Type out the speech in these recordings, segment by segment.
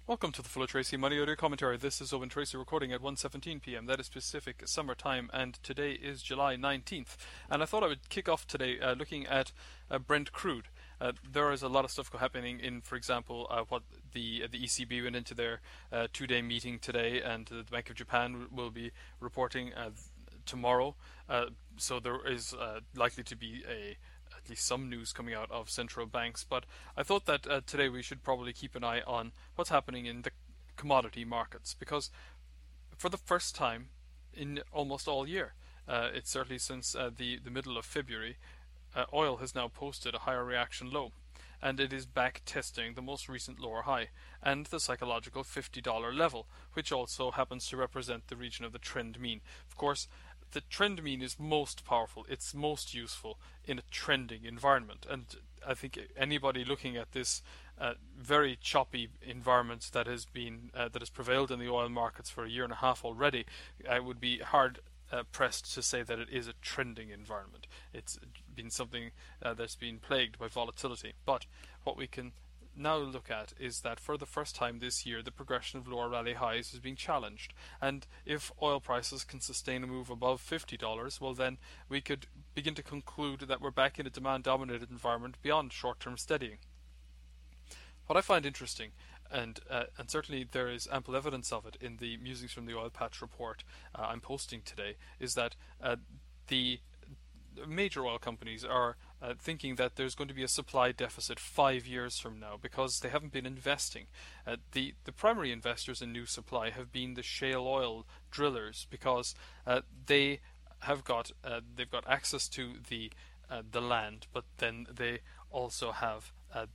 Welcome to the Full of Tracy Money Audio Commentary. This is Owen Tracy recording at 1:17 p.m. That is Pacific Summer Time, and today is July 19th. And I thought I would kick off today looking at Brent crude. There is a lot of stuff happening in, for example, what the ECB went into their two-day meeting today, and the Bank of Japan will be reporting tomorrow. So there is likely to be at least some news coming out of central banks. But I thought that today we should probably keep an eye on what's happening in the commodity markets, because for the first time in almost all year, it's certainly since the middle of February, oil has now posted a higher reaction low. And it is back testing the most recent lower high and the psychological $50 level, which also happens to represent the region of the trend mean. Of course, the trend mean is most powerful, it's most useful in a trending environment. And I think anybody looking at this very choppy environment that has prevailed in the oil markets for a year and a half already, would be hard pressed to say that it is a trending environment. It's been something that's been plagued by volatility. But what we can now look at is that for the first time this year, the progression of lower rally highs is being challenged. And if oil prices can sustain a move above $50, well, then we could begin to conclude that we're back in a demand-dominated environment beyond short-term steadying. What I find interesting, and certainly there is ample evidence of it in the Musings from the Oil Patch report I'm posting today, is that the major oil companies are thinking that there's going to be a supply deficit 5 years from now because they haven't been investing. The primary investors in new supply have been the shale oil drillers, because they've got access to the land, but then they also have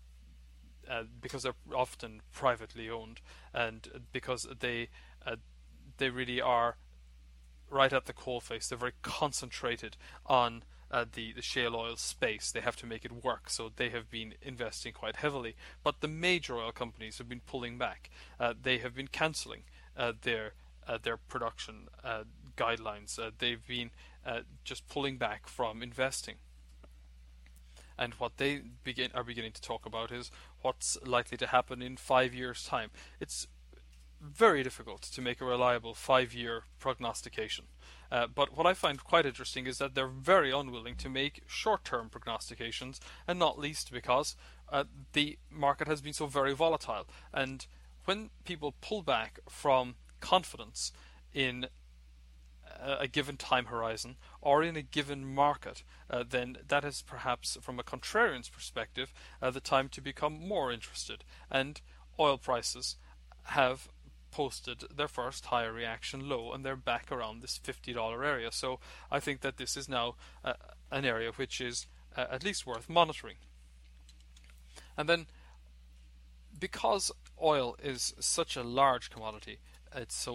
because they're often privately owned, and because they really are right at the coalface. They're very concentrated on the shale oil space. They have to make it work, so they have been investing quite heavily. But the major oil companies have been pulling back. They have been cancelling their production guidelines. They've been just pulling back from investing. And what they are beginning to talk about is what's likely to happen in 5 years' time. It's very difficult to make a reliable 5-year prognostication. But what I find quite interesting is that they're very unwilling to make short-term prognostications, and not least because the market has been so very volatile. And when people pull back from confidence in a given time horizon or in a given market, then that is perhaps, from a contrarian's perspective, the time to become more interested. And oil prices have posted their first higher reaction low, and they're back around this $50 area. So I think that this is now an area which is at least worth monitoring. And then, because oil is such a large commodity, it's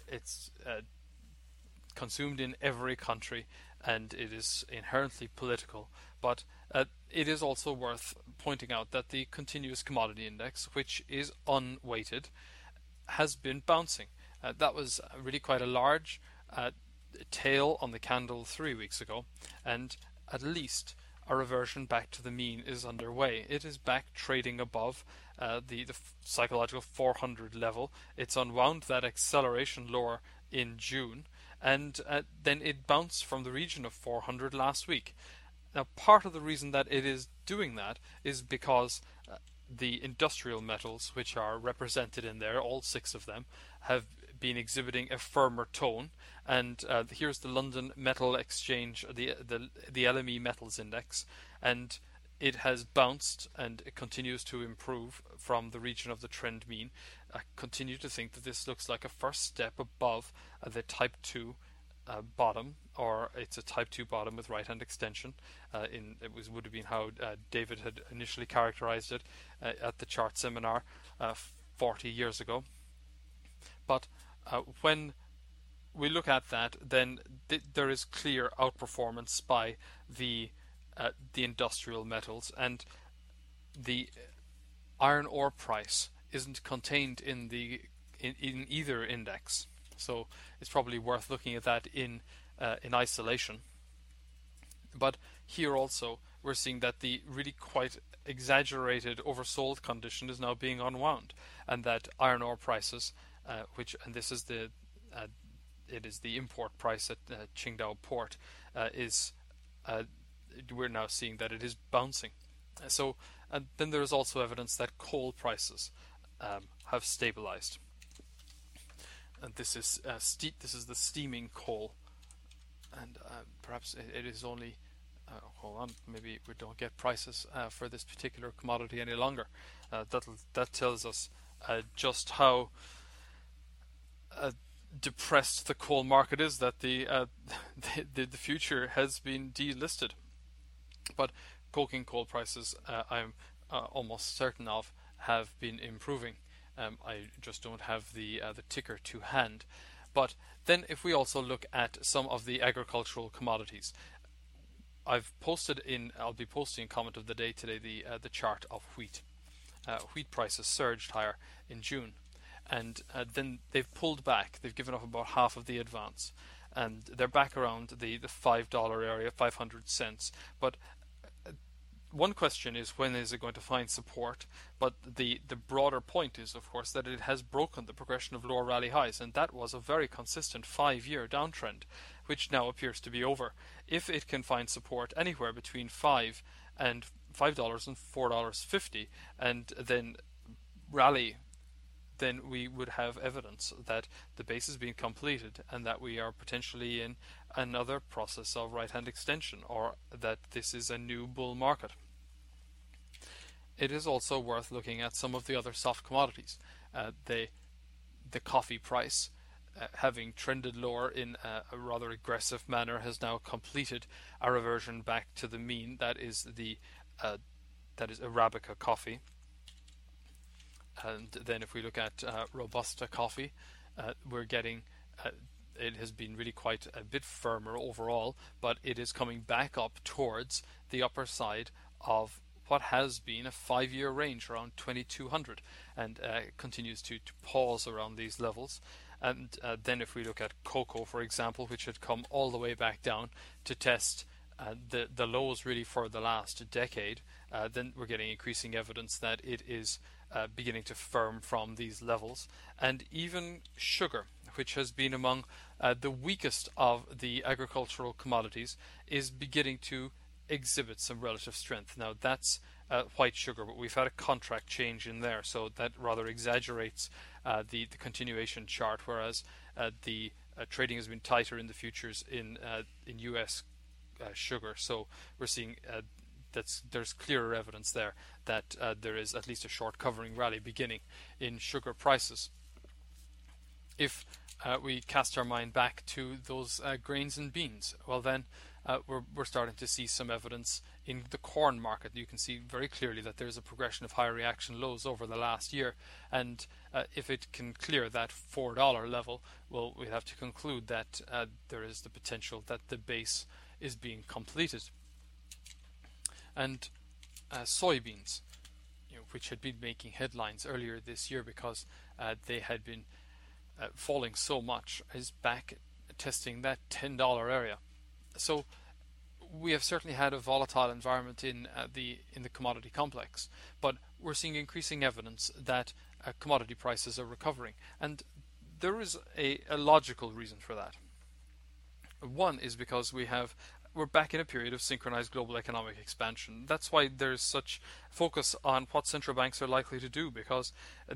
consumed in every country, and it is inherently political, but it is also worth pointing out that the continuous commodity index, which is unweighted, has been bouncing. That was really quite a large tail on the candle 3 weeks ago, and at least a reversion back to the mean is underway. It is back trading above the psychological 400 level. It's unwound that acceleration lower in June, and then it bounced from the region of 400 last week. Now, part of the reason that it is doing that is because the industrial metals, which are represented in there, all 6 of them, have been exhibiting a firmer tone. And here's the London Metal Exchange, the LME Metals Index, and it has bounced and it continues to improve from the region of the trend mean. I continue to think that this looks like a first step above the Type 2 bottom, or it's a Type 2 bottom with right-hand extension. Would have been how David had initially characterized it at the chart seminar 40 years ago. But when we look at that, then there is clear outperformance by the industrial metals, and the iron ore price isn't contained in either index. So it's probably worth looking at that in isolation. But here also we're seeing that the really quite exaggerated oversold condition is now being unwound, and that iron ore prices, this is it is the import price at Qingdao port, is we're now seeing that it is bouncing. So then there is also evidence that coal prices have stabilized, and this is the steaming coal, and perhaps it is only. Hold on, maybe we don't get prices for this particular commodity any longer. That tells us just how depressed the coal market is, that the future has been delisted. But coking coal prices, I'm almost certain of, have been improving. I just don't have the ticker to hand. But then, if we also look at some of the agricultural commodities, I'll be posting in comment of the day today the chart of wheat. Wheat prices surged higher in June, and then they've pulled back. They've given up about half of the advance, and they're back around the $5 area, 500 cents. But one question is, when is it going to find support? But the broader point is, of course, that it has broken the progression of lower rally highs, and that was a very consistent 5-year downtrend, which now appears to be over. If it can find support anywhere between $5 and $4.50, and then rally, then we would have evidence that the base has been completed and that we are potentially in another process of right-hand extension, or that this is a new bull market. It is also worth looking at some of the other soft commodities. The coffee price, having trended lower in a rather aggressive manner, has now completed a reversion back to the mean. That is Arabica coffee. And then if we look at Robusta coffee, we're getting it has been really quite a bit firmer overall, but it is coming back up towards the upper side of what has been a 5-year range around 2200, and continues to pause around these levels. And then if we look at cocoa, for example, which had come all the way back down to test the lows really for the last decade, then we're getting increasing evidence that it is beginning to firm from these levels. And even sugar, which has been among the weakest of the agricultural commodities, is beginning to exhibit some relative strength. Now that's white sugar, but we've had a contract change in there, so that rather exaggerates the continuation chart, whereas the trading has been tighter in the futures in US sugar. So we're seeing there's clearer evidence there that there is at least a short covering rally beginning in sugar prices. If we cast our mind back to those grains and beans, well then we're starting to see some evidence in the corn market. You can see very clearly that there's a progression of high reaction lows over the last year, and if it can clear that $4 level, well, we have to conclude that there is the potential that the base is being completed. And soybeans, which had been making headlines earlier this year because they had been falling so much, is back testing that $10 area. So we have certainly had a volatile environment in the commodity complex, but we're seeing increasing evidence that commodity prices are recovering, and there is a logical reason for that. One is because we're back in a period of synchronized global economic expansion. That's why there's such focus on what central banks are likely to do, because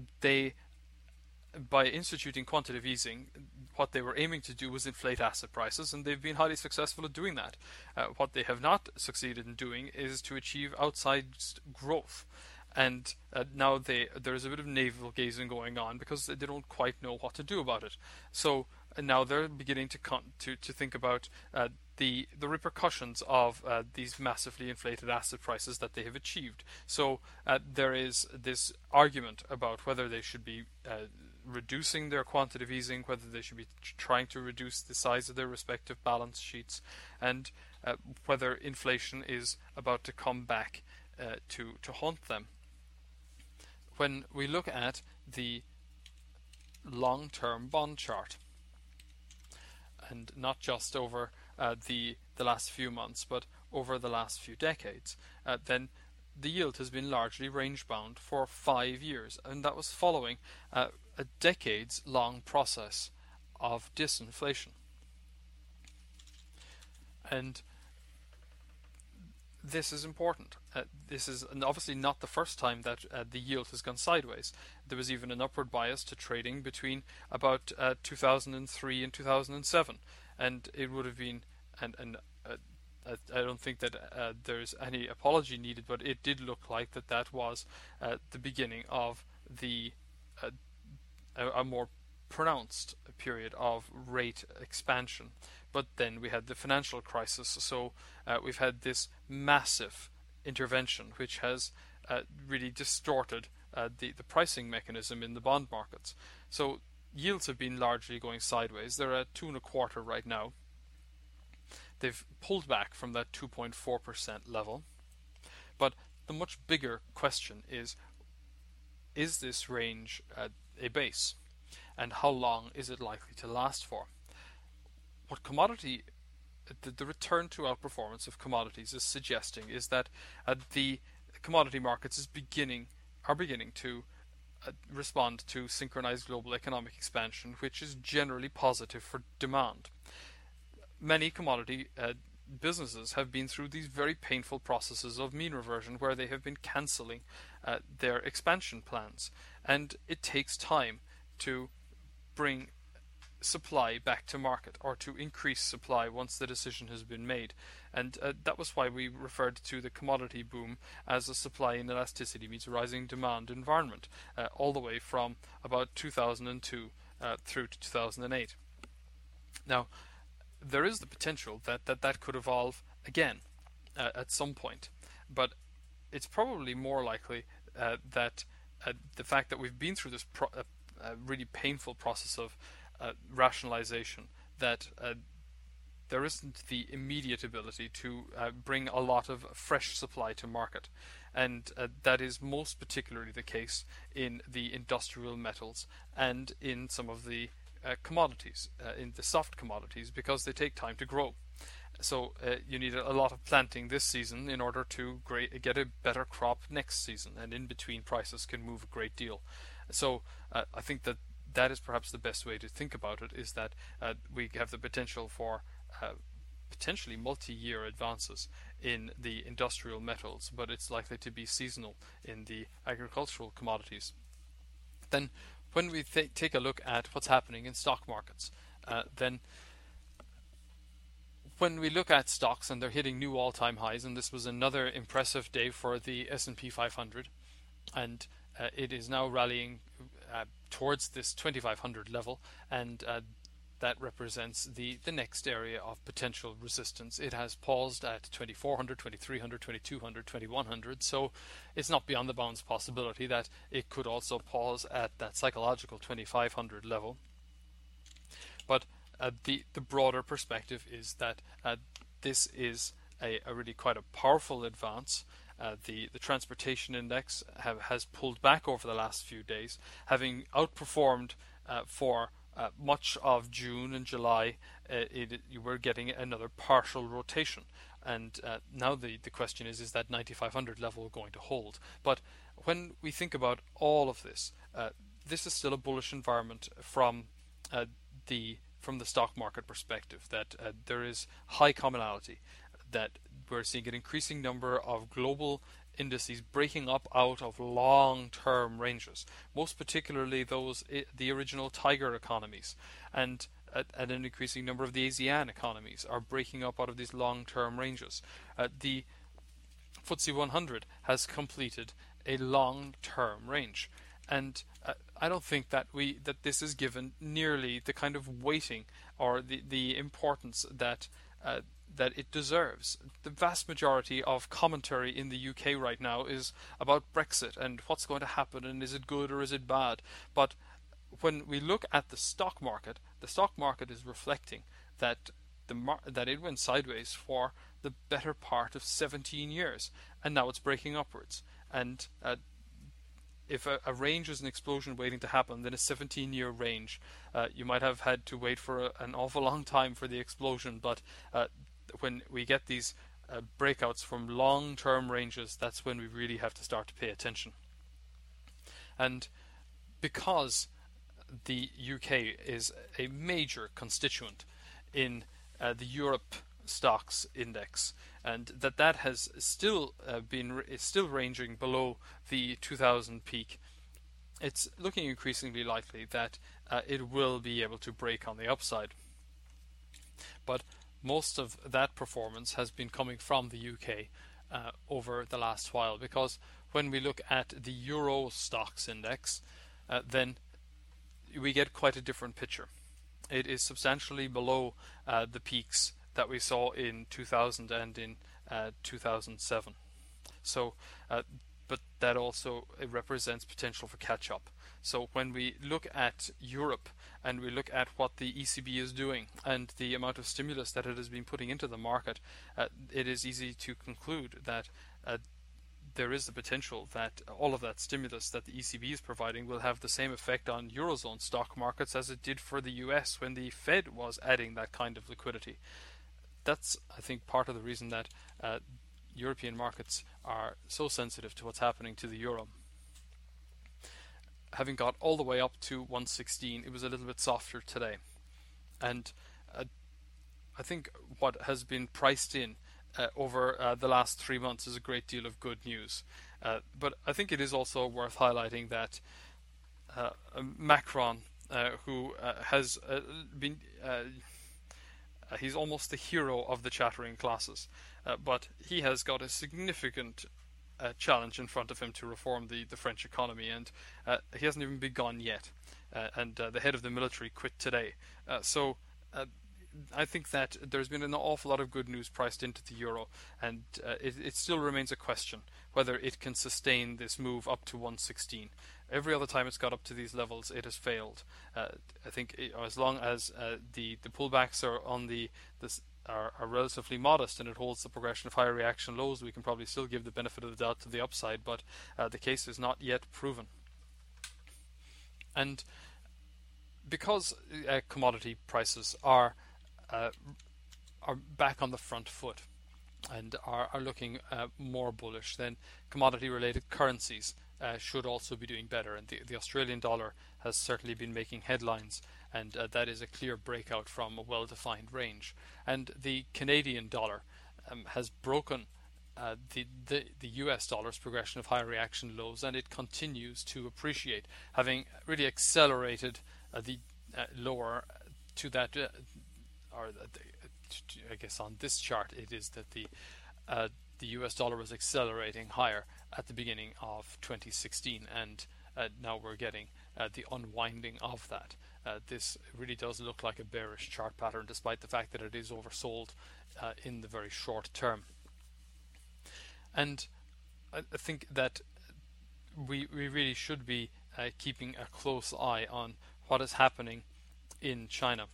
by instituting quantitative easing, what they were aiming to do was inflate asset prices, and they've been highly successful at doing that. What they have not succeeded in doing is to achieve outsized growth. And now there is a bit of navel gazing going on because they don't quite know what to do about it. So now they're beginning to think about the repercussions of these massively inflated asset prices that they have achieved. So there is this argument about whether they should be reducing their quantitative easing, whether they should be trying to reduce the size of their respective balance sheets, and whether inflation is about to come back to haunt them. When we look at the long-term bond chart, and not just over the last few months, but over the last few decades, then the yield has been largely range bound for 5 years, and that was following a decades long process of disinflation. And this is important. This is obviously not the first time that the yield has gone sideways. There was even an upward bias to trading between about 2003 and 2007, and it would have been, and I don't think that there's any apology needed, but it did look like that was the beginning of a more pronounced period of rate expansion. But then we had the financial crisis, so we've had this massive intervention which has really distorted the pricing mechanism in the bond markets. So yields have been largely going sideways. They're at 2.25 right now. They've pulled back from that 2.4% level. But the much bigger question is this range a base? And how long is it likely to last for? What the return to outperformance of commodities is suggesting is that the commodity markets are beginning to respond to synchronized global economic expansion, which is generally positive for demand. Many commodity businesses have been through these very painful processes of mean reversion where they have been cancelling their expansion plans, and it takes time to bring supply back to market or to increase supply once the decision has been made. And that was why we referred to the commodity boom as a supply and elasticity meets rising demand environment all the way from about 2002 through to 2008. Now, there is the potential that could evolve again at some point, but it's probably more likely that the fact that we've been through this really painful process of rationalization, that there isn't the immediate ability to bring a lot of fresh supply to market, and that is most particularly the case in the industrial metals and in some of the commodities, in the soft commodities, because they take time to grow. So you need a lot of planting this season in order to get a better crop next season, and in between prices can move a great deal. So I think that is perhaps the best way to think about it, is that we have the potential for potentially multi-year advances in the industrial metals, but it's likely to be seasonal in the agricultural commodities. Then when we take a look at what's happening in stock markets, then when we look at stocks and they're hitting new all-time highs, and this was another impressive day for the S&P 500, and it is now rallying towards this 2500 level, and that represents the next area of potential resistance. It has paused at 2400, 2300, 2200, 2100, so it's not beyond the bounds possibility that it could also pause at that psychological 2500 level. But the broader perspective is that this is a really quite a powerful advance. The transportation index has pulled back over the last few days, having outperformed for much of June and July. You were getting another partial rotation, and now the question is that 9500 level going to hold? But when we think about all of this, this is still a bullish environment from the stock market perspective, that there is high commonality, that we're seeing an increasing number of global indices breaking up out of long-term ranges, most particularly the original tiger economies, and an increasing number of the ASEAN economies are breaking up out of these long-term ranges. The FTSE 100 has completed a long-term range, and I don't think that this is given nearly the kind of weighting or the importance that it deserves. The vast majority of commentary in the UK right now is about Brexit and what's going to happen, and is it good or is it bad. But when we look at the stock market is reflecting that that it went sideways for the better part of 17 years, and now it's breaking upwards. And if a range is an explosion waiting to happen, then a 17-year range, you might have had to wait for an awful long time for the explosion. But when we get these breakouts from long-term ranges, that's when we really have to start to pay attention. And because the UK is a major constituent in the Europe stocks index, and that has still is still ranging below the 2000 peak, it's looking increasingly likely that it will be able to break on the upside. But most of that performance has been coming from the UK over the last while, because when we look at the Euro Stoxx index, then we get quite a different picture. It is substantially below the peaks that we saw in 2000 and in 2007. So, but that also represents potential for catch-up. So when we look at Europe and we look at what the ECB is doing and the amount of stimulus that it has been putting into the market, it is easy to conclude that there is the potential that all of that stimulus that the ECB is providing will have the same effect on Eurozone stock markets as it did for the US when the Fed was adding that kind of liquidity. That's, I think, part of the reason that European markets are so sensitive to what's happening to the euro. Having got all the way up to 116, it was a little bit softer today. And I think what has been priced in over the last 3 months is a great deal of good news. But I think it is also worth highlighting that Macron, who has been... he's almost the hero of the chattering classes, but he has got a significant challenge in front of him to reform the French economy, and he hasn't even begun yet. And the head of the military quit today. So I think that there's been an awful lot of good news priced into the euro, and it still remains a question whether it can sustain this move up to 116. Every other time it's got up to these levels, it has failed. I think as long as the pullbacks are on are relatively modest and it holds the progression of higher reaction lows, we can probably still give the benefit of the doubt to the upside, but the case is not yet proven. And because commodity prices are back on the front foot and are looking more bullish, then commodity-related currencies should also be doing better. And the Australian dollar has certainly been making headlines, and that is a clear breakout from a well-defined range. And the Canadian dollar has broken the US dollar's progression of high reaction lows, and it continues to appreciate, having really accelerated the lower to that, I guess on this chart it is that the US dollar was accelerating higher at the beginning of 2016, and now we're getting the unwinding of that. This really does look like a bearish chart pattern, despite the fact that it is oversold in the very short term. And I think that we really should be keeping a close eye on what is happening in China.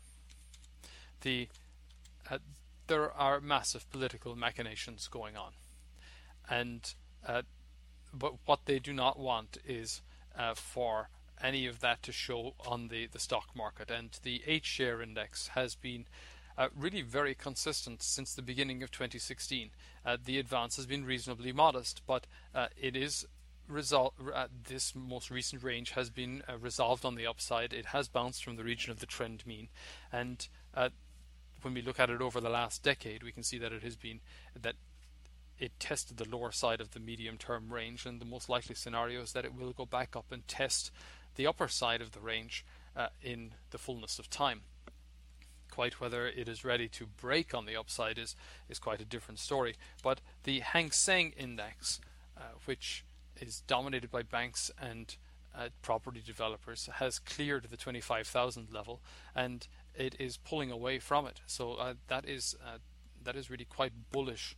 There are massive political machinations going on, and but what they do not want is for any of that to show on the stock market. And the H-share index has been really very consistent since the beginning of 2016. The advance has been reasonably modest, but it is this most recent range has been resolved on the upside. It has bounced from the region of the trend mean, and when we look at it over the last decade, we can see that it tested the lower side of the medium-term range, and the most likely scenario is that it will go back up and test the upper side of the range in the fullness of time. Quite whether it is ready to break on the upside is quite a different story. But the Hang Seng Index, which is dominated by banks and property developers, has cleared the 25,000 level, and it is pulling away from it. So that is really quite bullish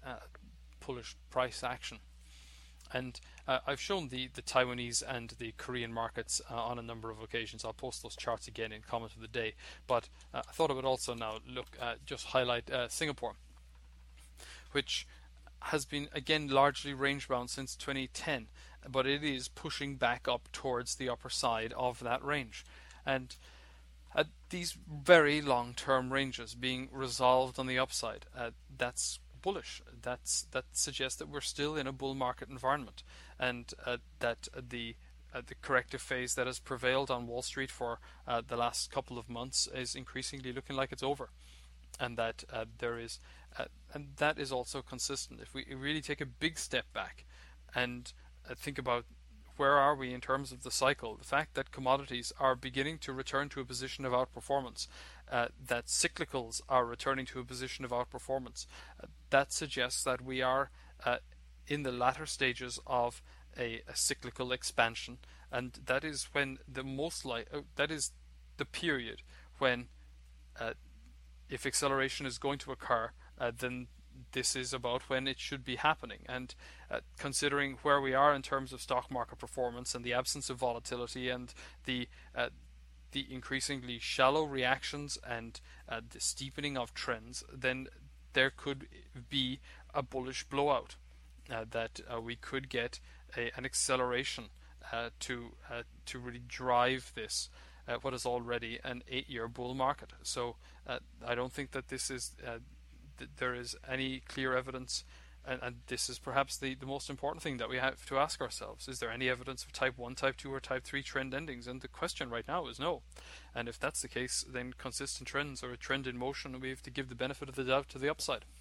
price action. And I've shown the Taiwanese and the Korean markets on a number of occasions. I'll post those charts again in comment of the day. But I thought I would also now just highlight Singapore, which has been again largely range bound since 2010, but it is pushing back up towards the upper side of that range. And these very long-term ranges being resolved on the upside, that's bullish. That suggests that we're still in a bull market environment, and that the corrective phase that has prevailed on Wall Street for the last couple of months is increasingly looking like it's over, and that and that is also consistent. If we really take a big step back and think about where are we in terms of the cycle, the fact that commodities are beginning to return to a position of outperformance, that cyclicals are returning to a position of outperformance, that suggests that we are in the latter stages of a cyclical expansion, and that is when that is the period when if acceleration is going to occur, then this is about when it should be happening. And considering where we are in terms of stock market performance and the absence of volatility and the increasingly shallow reactions and the steepening of trends, then there could be a bullish blowout, that we could get an acceleration to really drive this what is already an 8-year bull market. So I don't think that this is there is any clear evidence, and this is perhaps the most important thing that we have to ask ourselves: is there any evidence of type 1, type 2, or type 3 trend endings? And the question right now is no. And if that's the case, then consistent trends or a trend in motion, we have to give the benefit of the doubt to the upside.